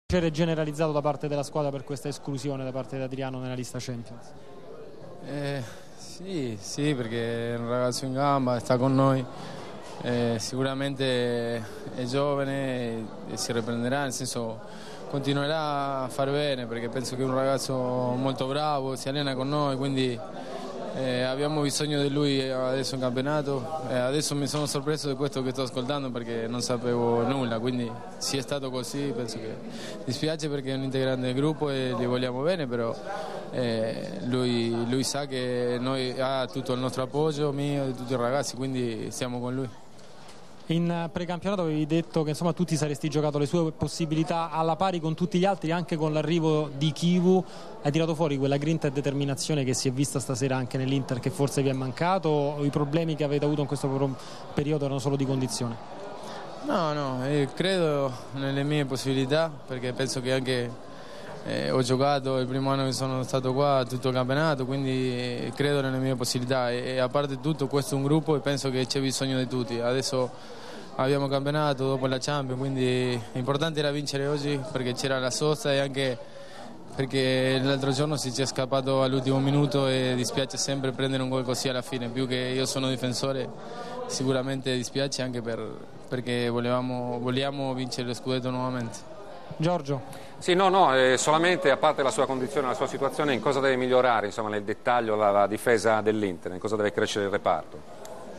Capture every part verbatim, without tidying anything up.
Generalizzato da parte della squadra per questa esclusione da parte di Adriano nella lista Champions? Eh, sì, sì, perché è un ragazzo in gamba, sta con noi, eh, sicuramente è giovane e si riprenderà, nel senso continuerà a far bene, perché penso che è un ragazzo molto bravo, si allena con noi, quindi eh, abbiamo bisogno di lui adesso in campionato. Eh, adesso mi sono sorpreso di questo che sto ascoltando perché non sapevo nulla, quindi se è stato così penso che dispiace perché è un integrante del gruppo e gli vogliamo bene, però eh, lui, lui sa che noi ha tutto il nostro appoggio, mio e di tutti i ragazzi, quindi siamo con lui. In precampionato avevi detto che insomma tu ti saresti giocato le sue possibilità alla pari con tutti gli altri, anche con l'arrivo di Chivu. Hai tirato fuori quella grinta e determinazione che si è vista stasera anche nell'Inter, che forse vi è mancato, o i problemi che avete avuto in questo periodo erano solo di condizione? No, no, io credo nelle mie possibilità, perché penso che anche eh, ho giocato il primo anno che sono stato qua tutto il campionato, quindi credo nelle mie possibilità e, e a parte tutto questo è un gruppo e penso che c'è bisogno di tutti. Adesso abbiamo campionato dopo la Champions, quindi l'importante era vincere oggi perché c'era la sosta e anche perché l'altro giorno si ci è scappato all'ultimo minuto e dispiace sempre prendere un gol così alla fine, più che io sono difensore sicuramente dispiace anche per, perché volevamo, vogliamo vincere lo scudetto nuovamente. Giorgio. Sì, no, no, eh, solamente a parte la sua condizione, la sua situazione, in cosa deve migliorare, insomma, nel dettaglio la, la difesa dell'Inter, in cosa deve crescere il reparto?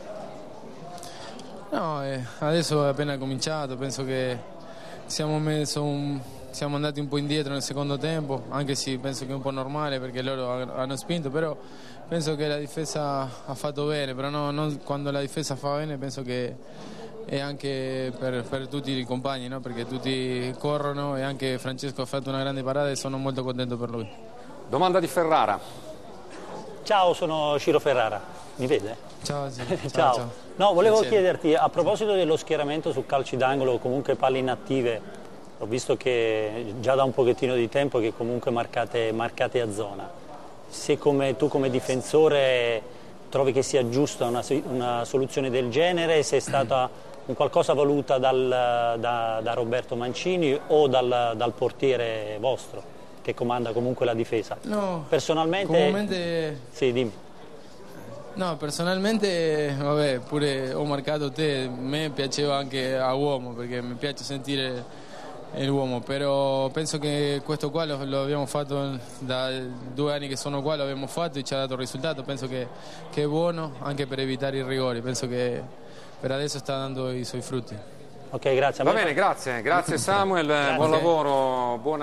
No, eh, adesso è appena cominciato, penso che siamo, messo un, siamo andati un po' indietro nel secondo tempo, anche se penso che è un po' normale perché loro hanno spinto, però penso che la difesa ha fatto bene, però no, non, quando la difesa fa bene penso che è anche per, per tutti i compagni, no? Perché tutti corrono e anche Francesco ha fatto una grande parata e sono molto contento per lui. Domanda di Ferrara. Ciao, sono Ciro Ferrara, mi vede? Ciao, sì. ciao, ciao. ciao. No, volevo Piacere. chiederti, a proposito dello schieramento su calci d'angolo o comunque palle inattive, ho visto che già da un pochettino di tempo che comunque marcate, marcate a zona. Se come, tu come difensore trovi che sia giusta una, una soluzione del genere, se è stata un qualcosa voluta dal, da, da Roberto Mancini o dal, dal portiere vostro, che comanda comunque la difesa? No, personalmente... comunemente... Sì, dimmi. No, personalmente, vabbè, pure ho marcato te, a me piaceva anche a uomo, perché mi piace sentire l'uomo, però penso che questo qua lo, lo abbiamo fatto da due anni che sono qua, lo abbiamo fatto e ci ha dato il risultato, penso che, che è buono anche per evitare i rigori, penso che per adesso sta dando i suoi frutti. Ok, grazie. Va bene, grazie, grazie Samuel, Grazie. buon lavoro, buona